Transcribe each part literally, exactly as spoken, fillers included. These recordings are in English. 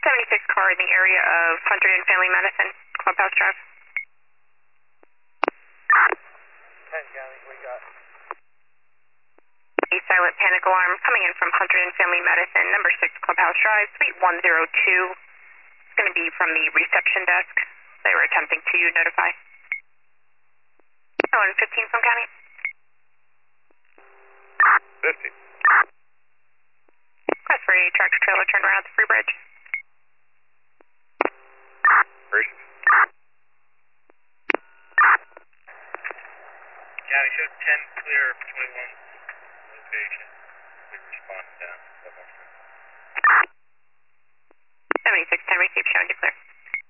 seventy-six car in the area of one hundred and Family Medicine, Clubhouse Drive. ten County, we got. A silent panic alarm coming in from one hundred and Family Medicine, number six Clubhouse Drive, suite one oh two. It's going to be from the reception desk. They were attempting to notify. one fifteen from County. fifteen. Request for a tractor trailer turned around at the Free Bridge. Operations. County, show ten clear of twenty-one location. We respond down. seventy-six ten received, showing to clear.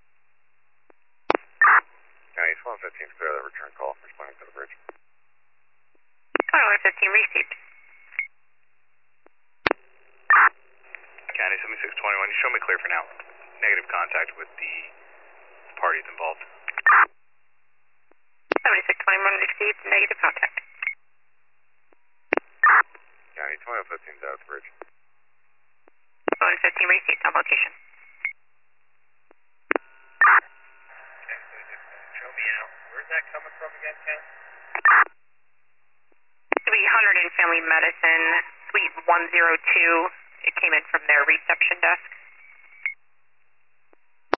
County, one fifteen is clear of that return call, responding to the bridge. twenty-one fifteen received. County, seventy-six twenty-one, you show me clear for now. Negative contact with the parties involved. seventy-six twenty-one received, negative contact. County, twenty-one fifteen is out of the bridge. twenty-one fifteen received, on location. Show me out. Where's that coming from again, Ken? To be one hundred and Family Medicine, suite one oh two. It came in from their reception desk.